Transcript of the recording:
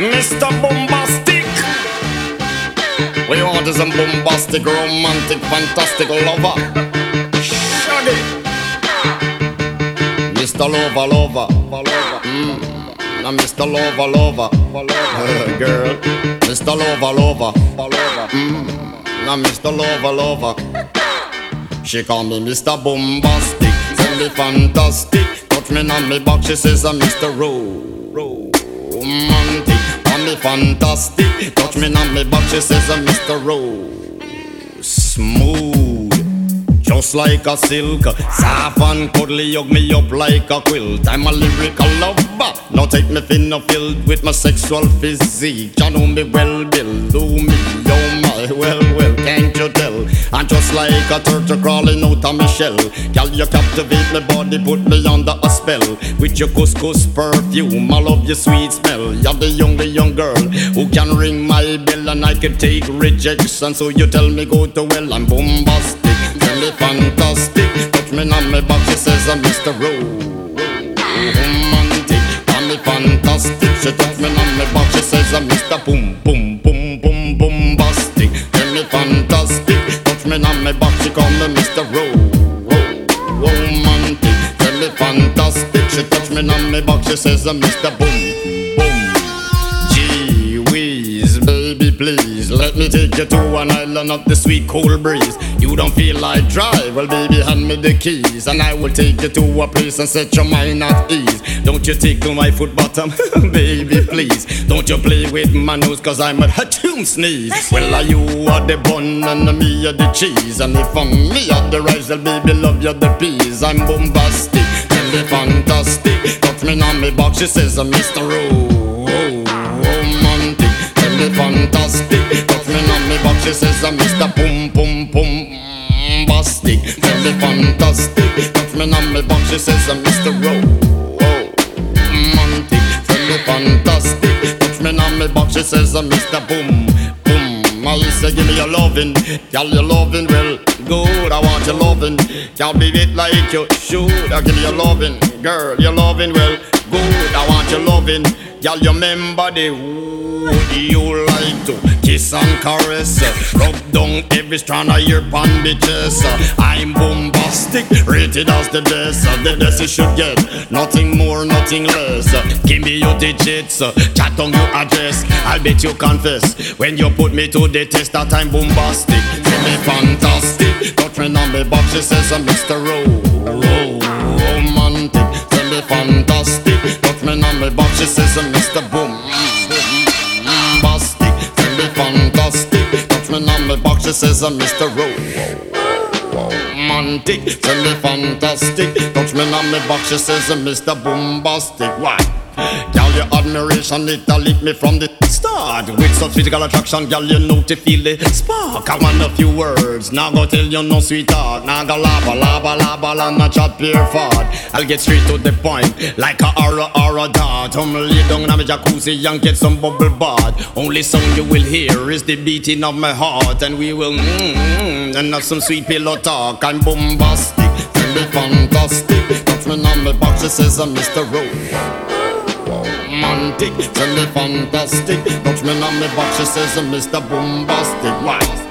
Mr. Bombastic. We want is a bombastic, romantic, fantastic lover. Shaggy. Mr. Lover, lover. Now Mr. Lover, lover. Girl. Mr. Lover, lover. Now Mr. Lover, lover. She call me Mr. Bombastic. Tell me fantastic. Touch me on me back, she says I'm Mr. Romantic. Call me fantastic. Touch me on me back, she says I'm Mr. Smooth. Just like a silk, soft and cuddly, hug me up like a quilt. I'm a lyrical lover. Now take me thin or filled with my sexual physique. You know me well, Bill. Do me, oh my, well, can't you tell? I'm just like a turtle crawling out of my shell. Girl, you captivate my body, put me under a spell. With your couscous perfume, I love your sweet smell. You're the young girl who can ring my bell, and I can take rejection. So you tell me go to well, I'm bombastic. Tell me fantastic. Touch me on my back, she says I'm Mr. Romantic. Tell me fantastic. She touch me on my back, she says I'm Mr. Bombastic. Tell me fantastic. Touch me on my back, she call me Mr. Romantic. Tell me fantastic. She touch me on my back, she says I'm Mr. Gee whiz, baby please, let me take you to an island of the sweet cool breeze. You don't feel like drive, well baby hand me the keys, and I will take you to a place and set your mind at ease. Don't you tickle my foot bottom, baby please. Don't you play with my nose, cause I'm a tomb sneeze. Well you are the bun and me are the cheese, and if I'm me are the rice, well baby love you the peas. I'm bombastic, tell me fantastic. Touch me on me box, she says I'm Mr. Romantic. Tell me fantastic. Touch me on me box, she says I'm Mr. Bombastic. Tell me fantastic. Touch me on me box, she says I'm Mr. Romantic. Tell me fantastic. Touch me on me box, she says I'm Mr. Boom. I say give me your lovin', girl your lovin' well good. I want your lovin', can't be it like you should. I give me your lovin', girl your lovin' well good. I want your lovin', girl you remember the would you like to kiss and caress, rub down every strand of your bandages. I'm bombastic, rated as the best you should get, nothing more, nothing less. Give me your digits, chat on your address. I'll bet you confess when you put me to the test that I'm bombastic. Tell me fantastic. Touch me on me box, she says I'm Mr. Romantic. Tell me fantastic. Touch me on me box, she says I'm Mr. Bombastic. Tell me fantastic. Touch me on me box, she says I'm Mr. Romantic. Tell me fantastic. Touch me on me box, she says I'm Mr. Bombastic. Why? Girl, your admiration, it lit me from the start. With such physical attraction, girl, you know to feel the spark. I want a few words, now go tell you no sweetheart. Now go lava, and not chat pure fart. I'll get straight to the point, like a aura dart. Lay down in my jacuzzi and get some bubble bath. Only sound you will hear is the beating of my heart, and we will and have some sweet pillow talk. I'm bombastic, tell me fantastic. Touch me on my box, she says I'm Mr. Romantic. Tell me fantastic. Touch me on me box, she says I'm Mr. Bombastic. Why?